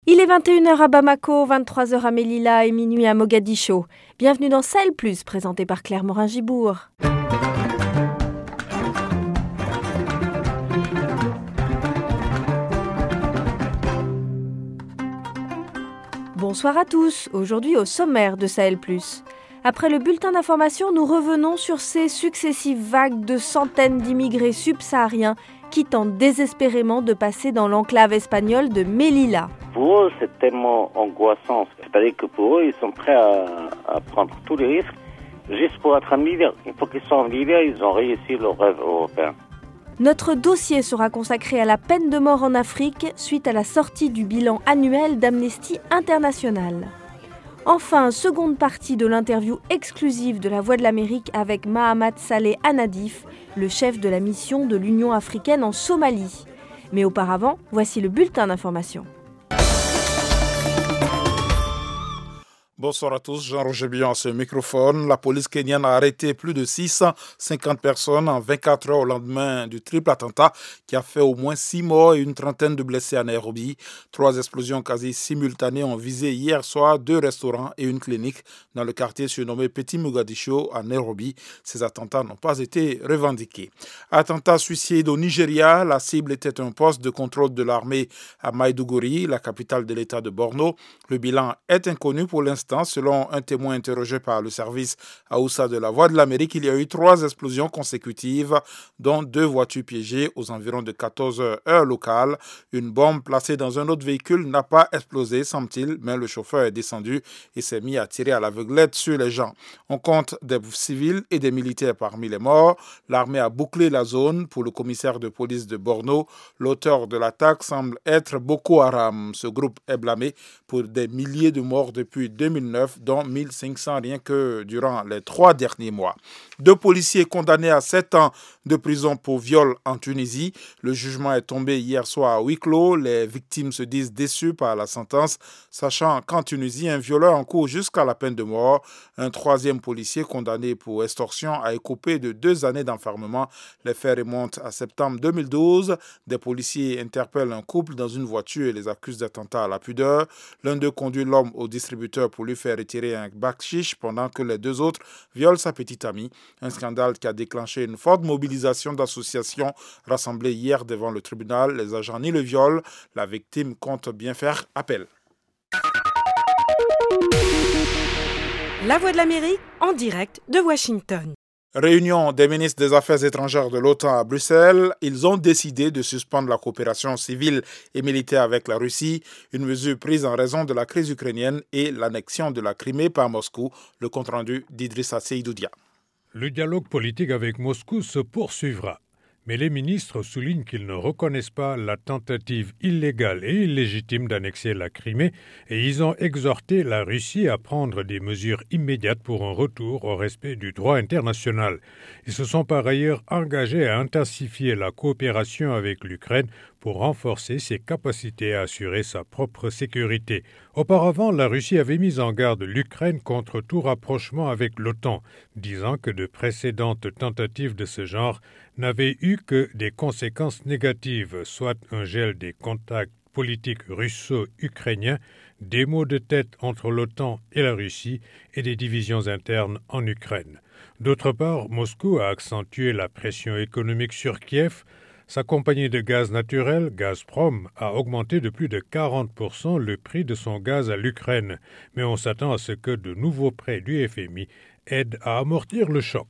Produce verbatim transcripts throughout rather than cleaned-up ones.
Il est vingt et une heures à Bamako, vingt-trois heures à Melilla et minuit à Mogadiscio. Bienvenue dans Sahel Plus, présenté par Claire Morin-Gibourg. Bonsoir à tous. Aujourd'hui au sommaire de Sahel Plus. Après le bulletin d'information, nous revenons sur ces successives vagues de centaines d'immigrés subsahariens qui tentent désespérément de passer dans l'enclave espagnole de Melilla. Pour eux, c'est tellement angoissant. C'est-à-dire que pour eux, ils sont prêts à, à prendre tous les risques juste pour être en Libye. Une fois qu'ils sont en Libye, ils ont réussi leur rêve européen. Notre dossier sera consacré à la peine de mort en Afrique suite à la sortie du bilan annuel d'Amnesty International. Enfin, seconde partie de l'interview exclusive de La Voix de l'Amérique avec Mahamat Saleh Anadif, le chef de la mission de l'Union africaine en Somalie. Mais auparavant, voici le bulletin d'information. Bonsoir à tous, Jean-Roger Bion à ce microphone. La police kenyane a arrêté plus de six cent cinquante personnes en vingt-quatre heures au lendemain du triple attentat qui a fait au moins six morts et une trentaine de blessés à Nairobi. Trois explosions quasi simultanées ont visé hier soir deux restaurants et une clinique dans le quartier surnommé Petit Mogadiscio à Nairobi. Ces attentats n'ont pas été revendiqués. Attentat suicide au Nigeria, la cible était un poste de contrôle de l'armée à Maiduguri, la capitale de l'état de Borno. Le bilan est inconnu pour l'instant. Selon un témoin interrogé par le service Aoussa de La Voix de l'Amérique, il y a eu trois explosions consécutives, dont deux voitures piégées aux environs de quatorze heures heure locale. Une bombe placée dans un autre véhicule n'a pas explosé, semble-t-il, mais le chauffeur est descendu et s'est mis à tirer à l'aveuglette sur les gens. On compte des civils et des militaires parmi les morts. L'armée a bouclé la zone pour le commissaire de police de Borno. L'auteur de l'attaque semble être Boko Haram. Ce groupe est blâmé pour des milliers de morts depuis deux mille neuf, dont mille cinq cents rien que durant les trois derniers mois. Deux policiers condamnés à sept ans de prison pour viol en Tunisie. Le jugement est tombé hier soir à huis clos. Les victimes se disent déçues par la sentence, sachant qu'en Tunisie, un violeur encourt jusqu'à la peine de mort. Un troisième policier condamné pour extorsion a écopé de deux années d'enfermement. Les faits remontent à septembre deux mille douze. Des policiers interpellent un couple dans une voiture et les accusent d'attentat à la pudeur. L'un d'eux conduit l'homme au distributeur pour lui faire retirer un bakshish pendant que les deux autres violent sa petite amie. Un scandale qui a déclenché une forte mobilisation d'associations rassemblées hier devant le tribunal. Les agents nient le viol. La victime compte bien faire appel. La Voix de l'Amérique en direct de Washington. Réunion des ministres des Affaires étrangères de l'OTAN à Bruxelles. Ils ont décidé de suspendre la coopération civile et militaire avec la Russie, une mesure prise en raison de la crise ukrainienne et l'annexion de la Crimée par Moscou. Le compte-rendu d'Idrissa Seydoudia. Le dialogue politique avec Moscou se poursuivra. Mais les ministres soulignent qu'ils ne reconnaissent pas la tentative illégale et illégitime d'annexer la Crimée et ils ont exhorté la Russie à prendre des mesures immédiates pour un retour au respect du droit international. Ils se sont par ailleurs engagés à intensifier la coopération avec l'Ukraine pour renforcer ses capacités à assurer sa propre sécurité. Auparavant, la Russie avait mis en garde l'Ukraine contre tout rapprochement avec l'OTAN, disant que de précédentes tentatives de ce genre n'avaient eu que des conséquences négatives, soit un gel des contacts politiques russo-ukrainiens, des maux de tête entre l'OTAN et la Russie et des divisions internes en Ukraine. D'autre part, Moscou a accentué la pression économique sur Kiev. Sa compagnie de gaz naturel, Gazprom, a augmenté de plus de quarante pour cent le prix de son gaz à l'Ukraine, mais on s'attend à ce que de nouveaux prêts du F M I aident à amortir le choc.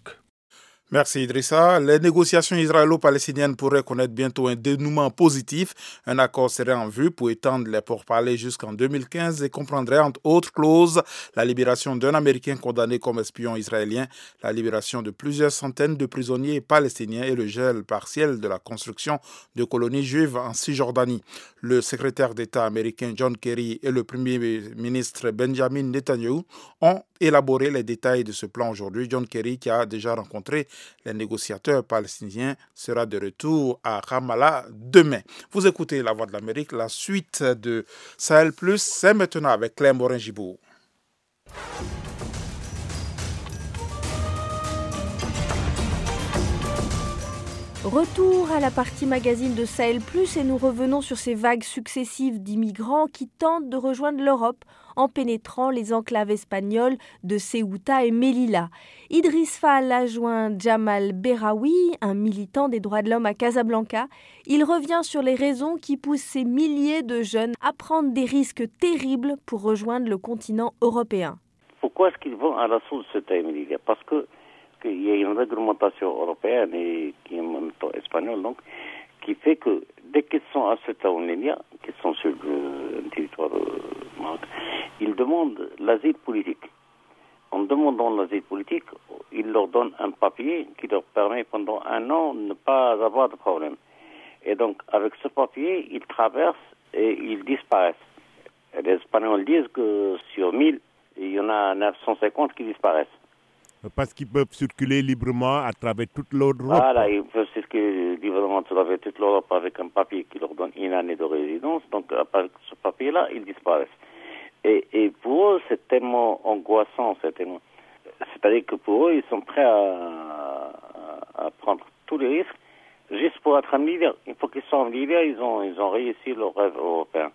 Merci Idrissa. Les négociations israélo-palestiniennes pourraient connaître bientôt un dénouement positif. Un accord serait en vue pour étendre les pourparlers jusqu'en deux mille quinze et comprendrait entre autres clauses la libération d'un Américain condamné comme espion israélien, la libération de plusieurs centaines de prisonniers palestiniens et le gel partiel de la construction de colonies juives en Cisjordanie. Le secrétaire d'État américain John Kerry et le premier ministre Benjamin Netanyahu ont élaboré les détails de ce plan aujourd'hui. John Kerry, qui a déjà rencontré les négociateurs palestiniens, sera de retour à Ramallah demain. Vous écoutez La Voix de l'Amérique. La suite de Sahel Plus, c'est maintenant avec Claire Morin-Gibourg. Retour à la partie magazine de Sahel Plus et nous revenons sur ces vagues successives d'immigrants qui tentent de rejoindre l'Europe en pénétrant les enclaves espagnoles de Ceuta et Melilla. Idriss Fall a joint Jamal Berraoui, un militant des droits de l'homme à Casablanca. Il revient sur les raisons qui poussent ces milliers de jeunes à prendre des risques terribles pour rejoindre le continent européen. Pourquoi est-ce qu'ils vont à l'assaut de Ceuta et Melilla ? Parce que qu'il y a une réglementation européenne et qui est en même temps espagnole, donc, qui fait que dès qu'ils sont à Ceuta ou Melilla, qu'ils sont sur le territoire euh, marocain, ils demandent l'asile politique. En demandant l'asile politique, ils leur donnent un papier qui leur permet pendant un an de ne pas avoir de problème. Et donc, avec ce papier, ils traversent et ils disparaissent. Et les Espagnols disent que sur mille, il y en a neuf cent cinquante qui disparaissent. Parce qu'ils peuvent circuler librement à travers toute l'Europe. Voilà, ils peuvent circuler librement à travers toute l'Europe avec un papier qui leur donne une année de résidence. Donc, avec ce papier-là, ils disparaissent. Et, et pour eux, c'est tellement angoissant. C'est tellement... C'est-à-dire que pour eux, ils sont prêts à, à prendre tous les risques juste pour être un leader. Une fois qu'ils sont en leader, ils ont, ils ont réussi leur rêve européen.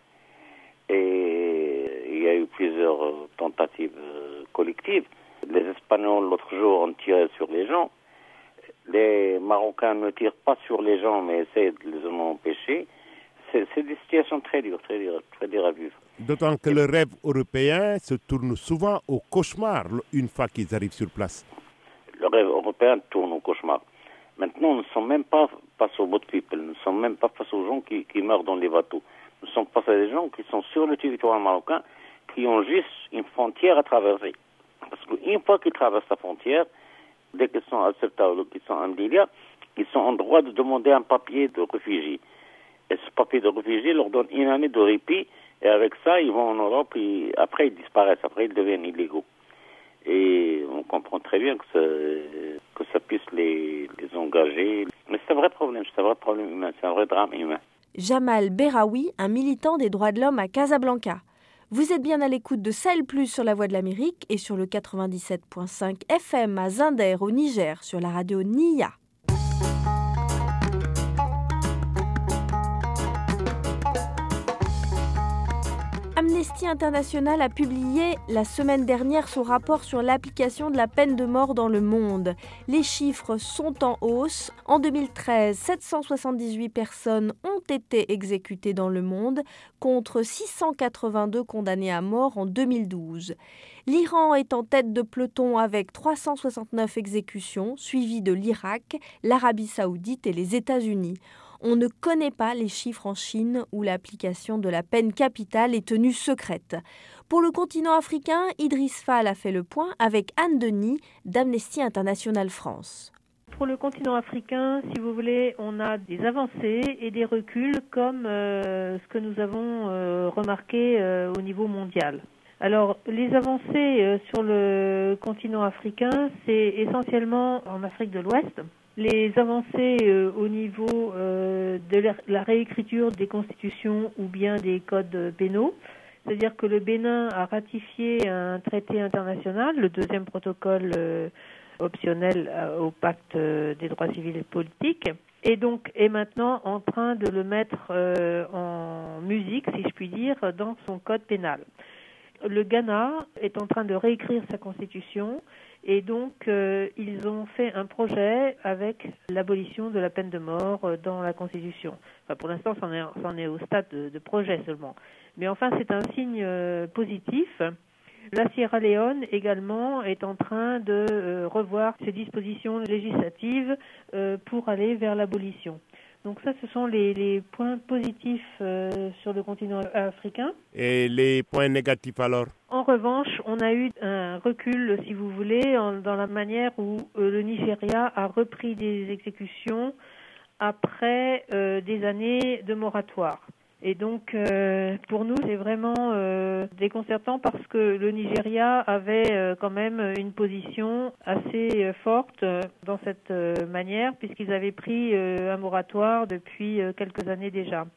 Et il y a eu plusieurs tentatives collectives. Les Espagnols, l'autre jour, ont tiré sur les gens. Les Marocains ne tirent pas sur les gens, mais essaient de les en empêcher. C'est, c'est des situations très dures, très dures, très dures à vivre. D'autant que le rêve européen se tourne souvent au cauchemar une fois qu'ils arrivent sur place. Le rêve européen tourne au cauchemar. Maintenant, nous ne sommes même pas face aux boat people, nous ne sommes même pas face aux gens qui, qui meurent dans les bateaux. Nous sommes face à des gens qui sont sur le territoire marocain, qui ont juste une frontière à traverser. Parce qu'une fois qu'ils traversent la frontière, dès qu'ils sont à Ceuta ou qu'ils sont en Melilla, ils sont en droit de demander un papier de réfugié. Et ce papier de réfugié leur donne une année de répit, et avec ça, ils vont en Europe, et après ils disparaissent, après ils deviennent illégaux. Et on comprend très bien que ça, que ça puisse les, les engager. Mais c'est un vrai problème, c'est un vrai problème humain, c'est un vrai drame humain. Jamal Berraoui, un militant des droits de l'homme à Casablanca. Vous êtes bien à l'écoute de Sahel Plus sur la Voix de l'Amérique et sur le quatre-vingt-dix-sept virgule cinq F M à Zinder au Niger sur la radio N I A. Amnesty International a publié la semaine dernière son rapport sur l'application de la peine de mort dans le monde. Les chiffres sont en hausse. En deux mille treize, sept cent soixante-dix-huit personnes ont été exécutées dans le monde, contre six cent quatre-vingt-deux condamnées à mort en deux mille douze. L'Iran est en tête de peloton avec trois cent soixante-neuf exécutions, suivi de l'Irak, l'Arabie saoudite et les États-Unis. On ne connaît pas les chiffres en Chine où l'application de la peine capitale est tenue secrète. Pour le continent africain, Idriss Fall a fait le point avec Anne Denis d'Amnesty International France. Pour le continent africain, si vous voulez, on a des avancées et des reculs comme euh, ce que nous avons euh, remarqué euh, au niveau mondial. Alors, les avancées euh, sur le continent africain, c'est essentiellement en Afrique de l'Ouest. Les avancées euh, au niveau euh, de la, la réécriture des constitutions ou bien des codes pénaux, c'est-à-dire que le Bénin a ratifié un traité international, le deuxième protocole euh, optionnel euh, au pacte euh, des droits civils et politiques, et donc est maintenant en train de le mettre euh, en musique, si je puis dire, dans son code pénal. Le Ghana est en train de réécrire sa constitution. Et donc, euh, ils ont fait un projet avec l'abolition de la peine de mort euh, dans la Constitution. Enfin, pour l'instant, c'en est, c'en est au stade de, de projet seulement. Mais enfin, c'est un signe euh, positif. La Sierra Leone également est en train de euh, revoir ses dispositions législatives euh, pour aller vers l'abolition. Donc ça, ce sont les, les points positifs euh, sur le continent africain. Et les points négatifs alors ? En revanche, on a eu un recul, si vous voulez, en, dans la manière où euh, le Nigeria a repris des exécutions après euh, des années de moratoire. Et donc, euh, pour nous, c'est vraiment euh, déconcertant parce que le Nigeria avait euh, quand même une position assez euh, forte euh, dans cette euh, manière, puisqu'ils avaient pris euh, un moratoire depuis euh, quelques années déjà.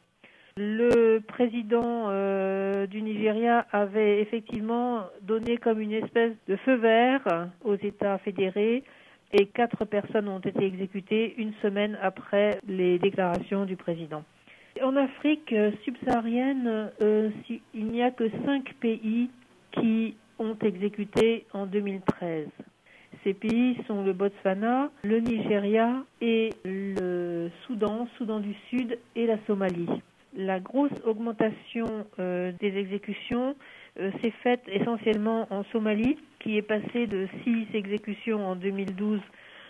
Le président euh, du Nigeria avait effectivement donné comme une espèce de feu vert aux États fédérés et quatre personnes ont été exécutées une semaine après les déclarations du président. En Afrique subsaharienne, euh, si, il n'y a que cinq pays qui ont exécuté en deux mille treize. Ces pays sont le Botswana, le Nigeria et le Soudan, Soudan du Sud et la Somalie. La grosse augmentation euh, des exécutions euh, s'est faite essentiellement en Somalie, qui est passée de six exécutions en deux mille douze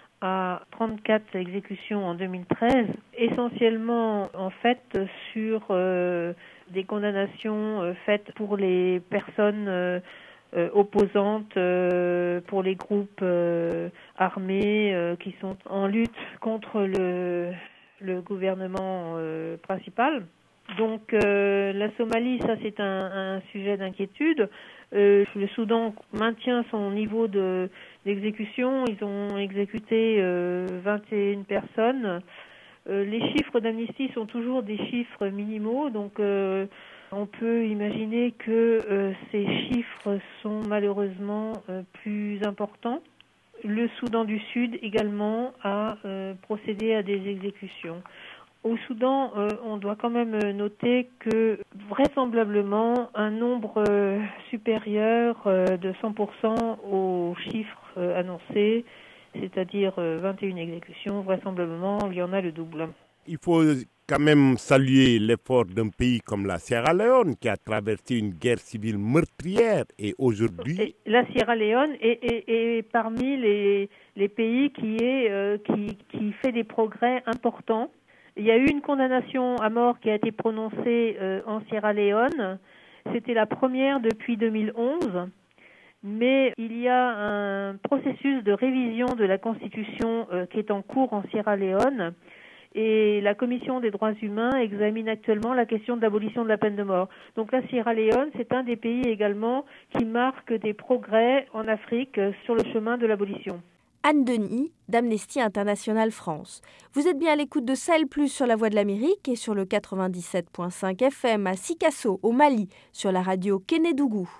à trente-quatre exécutions en deux mille treize, essentiellement en fait sur euh, des condamnations euh, faites pour les personnes euh, euh, opposantes, euh, pour les groupes euh, armés euh, qui sont en lutte contre le, le gouvernement euh, principal. Donc euh, la Somalie, ça c'est un, un sujet d'inquiétude. Euh, le Soudan maintient son niveau de, d'exécution. Ils ont exécuté euh, vingt et une personnes. Euh, les chiffres d'Amnesty sont toujours des chiffres minimaux, donc euh, on peut imaginer que euh, ces chiffres sont malheureusement euh, plus importants. Le Soudan du Sud également a euh, procédé à des exécutions. Au Soudan, euh, on doit quand même noter que vraisemblablement un nombre euh, supérieur euh, de cent pour cent aux chiffres euh, annoncés, c'est-à-dire euh, vingt et une exécutions, vraisemblablement il y en a le double. Il faut quand même saluer l'effort d'un pays comme la Sierra Leone qui a traversé une guerre civile meurtrière et aujourd'hui... Et la Sierra Leone est, est, est parmi les, les pays qui, est, euh, qui, qui fait des progrès importants. Il y a eu une condamnation à mort qui a été prononcée euh, en Sierra Leone. C'était la première depuis deux mille onze. Mais il y a un processus de révision de la Constitution euh, qui est en cours en Sierra Leone. Et la Commission des droits humains examine actuellement la question de l'abolition de la peine de mort. Donc la Sierra Leone, c'est un des pays également qui marque des progrès en Afrique euh, sur le chemin de l'abolition. Anne Denis, d'Amnesty International France. Vous êtes bien à l'écoute de Sahel Plus sur la Voix de l'Amérique et sur le quatre-vingt-dix-sept virgule cinq F M à Sikasso, au Mali, sur la radio Kénédougou.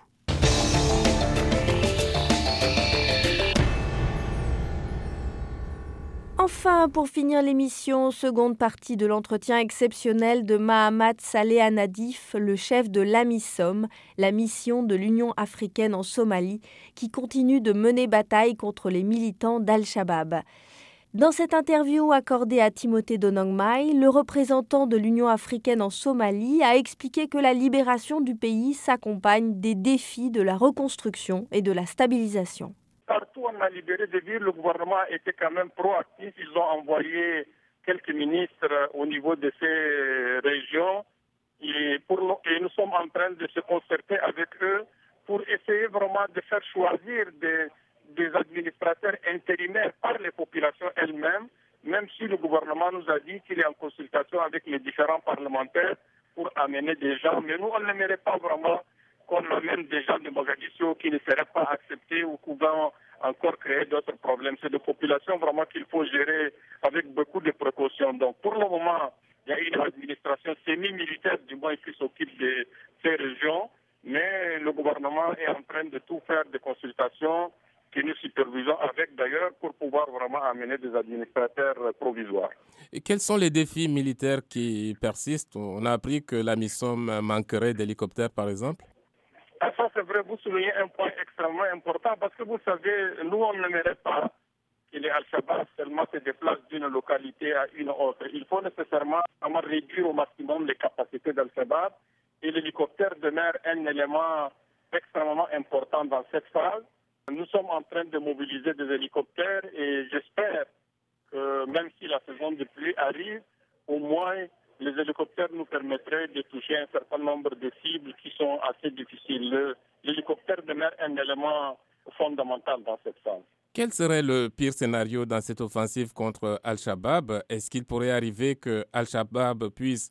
Enfin, pour finir l'émission, seconde partie de l'entretien exceptionnel de Mahamat Saleh Nadif, le chef de l'AMISOM, la mission de l'Union africaine en Somalie, qui continue de mener bataille contre les militants d'Al-Shabaab. Dans cette interview accordée à Timothée Donongmai, le représentant de l'Union africaine en Somalie a expliqué que la libération du pays s'accompagne des défis de la reconstruction et de la stabilisation. Partout où on a libéré des villes, le gouvernement était quand même proactif. Ils ont envoyé quelques ministres au niveau de ces régions et, pour, et nous sommes en train de se concerter avec eux pour essayer vraiment de faire choisir des, des administrateurs intérimaires par les populations elles-mêmes, même si le gouvernement nous a dit qu'il est en consultation avec les différents parlementaires pour amener des gens. Mais nous, on n'aimerait pas vraiment qu'on amène des gens de Mogadiscio qui ne seraient pas acceptés ou pouvant encore créer d'autres problèmes. C'est des populations vraiment qu'il faut gérer avec beaucoup de précautions. Donc pour le moment, il y a une administration semi-militaire du moins qui s'occupe de ces régions, mais le gouvernement est en train de tout faire des consultations que nous supervisons avec d'ailleurs pour pouvoir vraiment amener des administrateurs provisoires. Et quels sont les défis militaires qui persistent? On a appris que la MISOM manquerait d'hélicoptères par exemple. Ah, ça, c'est vrai, vous soulignez un point extrêmement important parce que vous savez, nous, on n'aimerait pas que les Al-Shabaab seulement se déplacent d'une localité à une autre. Il faut nécessairement réduire au maximum les capacités d'Al-Shabaab et l'hélicoptère demeure un élément extrêmement important dans cette phase. Nous sommes en train de mobiliser des hélicoptères et j'espère que même si la saison de pluie arrive, au moins les hélicoptères nous permettraient de toucher un certain nombre de cibles qui sont assez difficiles. L'hélicoptère demeure un élément fondamental dans cette phase. Quel serait le pire scénario dans cette offensive contre Al-Shabaab? Est-ce qu'il pourrait arriver que Al-Shabaab puisse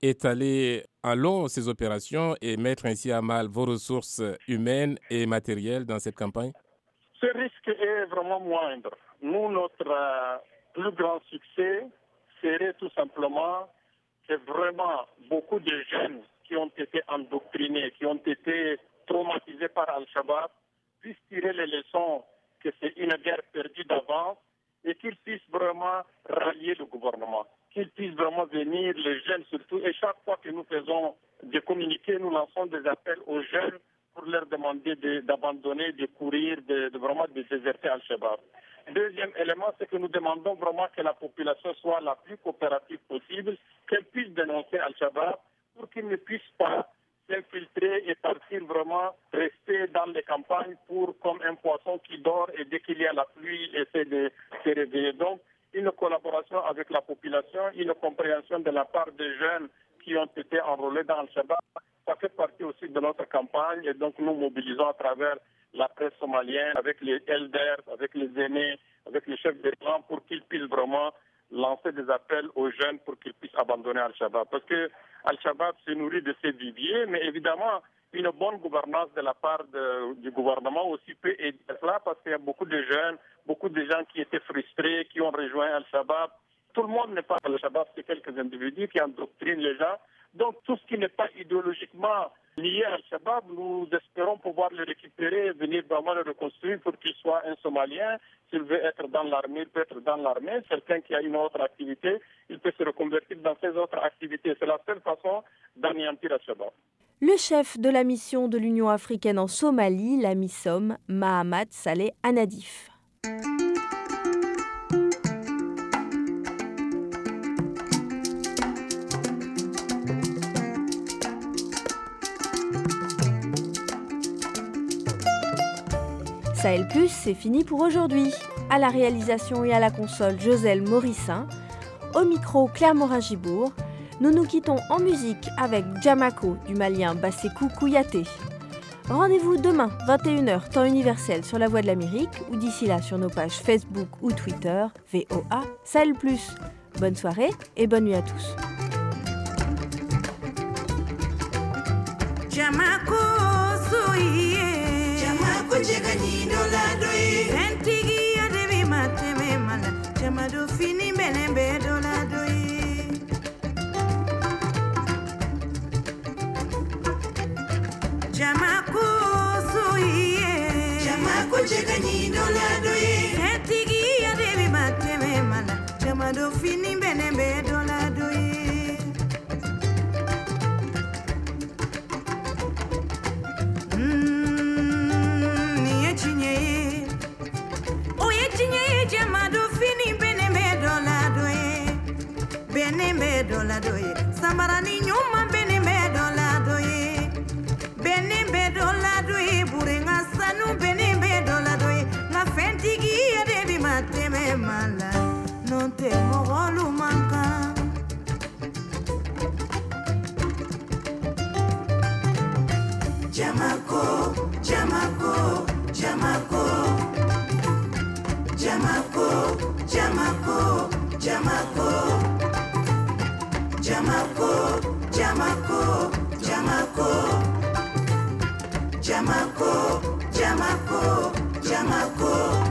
étaler en long ses opérations et mettre ainsi à mal vos ressources humaines et matérielles dans cette campagne? Ce risque est vraiment moindre. Nous, notre euh, plus grand succès serait tout simplement que vraiment beaucoup de jeunes qui ont été endoctrinés, qui ont été traumatisés par Al-Shabaab, puissent tirer les leçons que c'est une guerre perdue d'avance et qu'ils puissent vraiment rallier le gouvernement, qu'ils puissent vraiment venir, les jeunes surtout. Et chaque fois que nous faisons des communiqués, nous lançons des appels aux jeunes pour leur demander de, d'abandonner, de courir, de, de vraiment de déserter Al-Shabaab. Deuxième élément, c'est que nous demandons vraiment que la population soit la plus coopérative possible, qu'elle puisse dénoncer Al-Shabaab pour qu'il ne puisse pas s'infiltrer et partir vraiment rester dans les campagnes pour, comme un poisson qui dort et dès qu'il y a la pluie, essaie de se réveiller. Donc, une collaboration avec la population, une compréhension de la part des jeunes qui ont été enrôlés dans Al-Shabaab, ça fait partie aussi de notre campagne et donc nous mobilisons à travers la presse somalienne, avec les elders, avec les aînés, avec les chefs de clan pour qu'ils puissent vraiment lancer des appels aux jeunes pour qu'ils puissent abandonner Al-Shabaab. Parce que Al-Shabaab se nourrit de ces viviers, mais évidemment, une bonne gouvernance de la part de, du gouvernement aussi peut aider cela parce qu'il y a beaucoup de jeunes, beaucoup de gens qui étaient frustrés, qui ont rejoint Al-Shabaab. Tout le monde n'est pas Al-Shabaab, c'est quelques individus qui endoctrinent les gens. Donc tout ce qui n'est pas idéologiquement lié à Al-Shabaab, nous espérons pouvoir le récupérer, venir vraiment le reconstruire pour qu'il soit un Somalien. S'il veut être dans l'armée, il peut être dans l'armée. Quelqu'un qui a une autre activité, il peut se reconvertir dans ses autres activités. C'est la seule façon d'anéantir Al-Shabaab. Le chef de la mission de l'Union africaine en Somalie, la MISOM, Mahamat Saleh Anadif. Sahel Plus, c'est fini pour aujourd'hui. À la réalisation et à la console, Joselle Morissin. Au micro, Claire Morin-Gibourg. Nous nous quittons en musique avec Djamako du malien Bassekou Kouyaté. Rendez-vous demain, vingt et une heures, temps universel sur La Voix de l'Amérique ou d'ici là sur nos pages Facebook ou Twitter, V O A Sahel Plus. Bonne soirée et bonne nuit à tous. Djamako souye, Djamako jegani doladoye, Sentigi adebi mateme mala, Djamado fini benembe doladoye. Djamako souye, Djamako jegani doladoye, Sentigi adebi mateme mala, Djamado fini benembe doladoye. Benembe doladoye, sambarani nyuma benembe doladoye, benembe doladoye, burenga sanu benembe doladoye, na fentigi adebi mateme mala, non te mogolu manka. Djamako, Djamako, Djamako, Djamako, Djamako, Djamako. Djamako, Djamako, Djamako, Djamako, Djamako, Djamako.